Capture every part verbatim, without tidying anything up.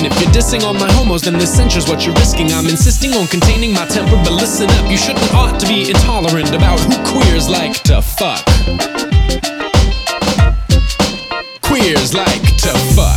Franciscan. If you're dissing on my homos, then this censure's what you're risking. I'm insisting on containing my temper, but listen up, you shouldn't ought to be intolerant about who queers like to fuck. Queers like to fuck.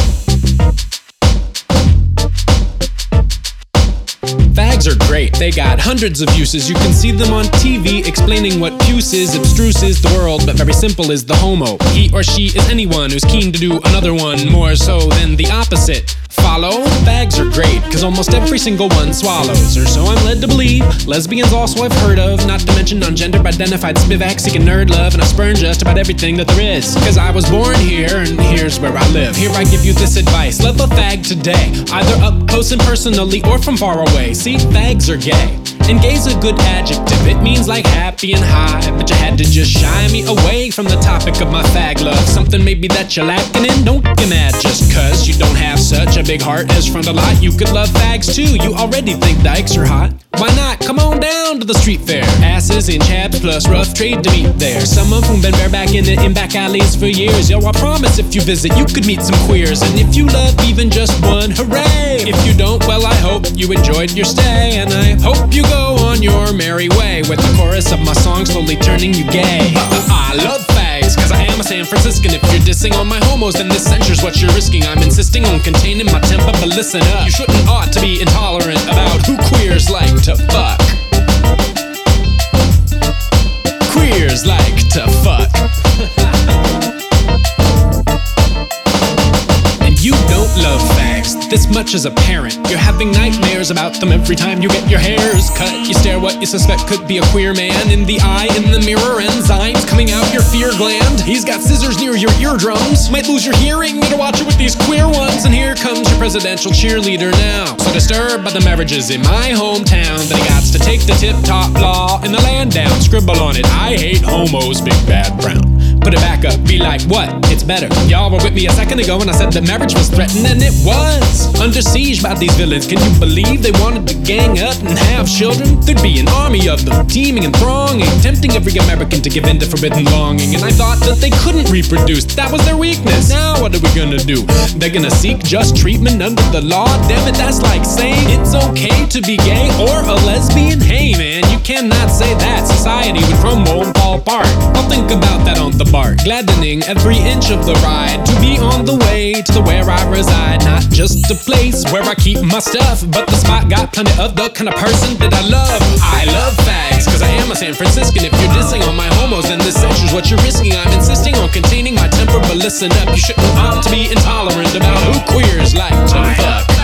Fags are great, they got hundreds of uses. You can see them on T V explaining what puce is. Abstruse is the world, but very simple is the homo. He or she is anyone who's keen to do another one, more so than the opposite. Follow? Fags are great, cause almost every single one swallows, or so I'm led to believe. Lesbians also I've heard of, not to mention non-gender identified Spivak seeking nerd love, and I spurn just about everything that there is. Cause I was born here, and here's where I live. Here I give you this advice, love a fag today, either up close and personally or from far away. See, fags are gay. And gay's a good adjective, it means like happy and high, but you had to just shy me away from the topic of my fag love. Something maybe that you're lacking in, don't get mad just cause you don't have such a big heart as front a lot. You could love fags too, you already think dykes are hot. Why not? Come on down to the street fair. Asses in chaps plus rough trade to meet there. Some of whom been bareback in the in back alleys for years. Yo, I promise if you visit, you could meet some queers. And if you love even just one, hooray! If you don't, well, I hope you enjoyed your stay, and I hope you go on your merry way with the chorus of my song slowly turning you gay. I love fags, cause I am a San Franciscan. If you're dissing on my homos, then this censure's what you're risking. I'm insisting on containing my temper, but listen up, you shouldn't ought to be intolerant about who queers like to fuck. Queers like to fuck. And you don't love fags this much as a parent. You're having nightmares about them every time you get your hairs cut. You stare what you suspect could be a queer man in the eye, in the mirror, enzymes coming out your fear gland. He's got scissors near your eardrums, might lose your hearing, better watch it with these queer ones. And here comes your presidential cheerleader now, so disturbed by the marriages in my hometown that he gots to take the tip-top law and the land down, scribble on it, I hate homos, big bad brown. Put it back up, be like, what? It's better. Y'all were with me a second ago when I said that marriage was threatened, and it was. Under siege by these villains, can you believe they wanted to gang up and have children? There'd be an army of them, teaming and thronging, tempting every American to give in to forbidden longing. And I thought that they couldn't reproduce, that was their weakness. Now what are we gonna do? They're gonna seek just treatment under the law? Damn it, that's like saying it's okay to be gay or a lesbian? Hey man, you cannot say that. Society would crumble and fall apart. I'll think about that on the bar, gladdening every inch of the ride to be on the way to the where I reside. Not just a place where I keep my stuff, but the spot got plenty of the kind of person that I love. I love fags, cause I am a San Franciscan. If you're dissing on my homos, then this censure's what you're risking. I'm insisting on containing my temper, but listen up, you shouldn't ought to be intolerant about who queers like to fuck.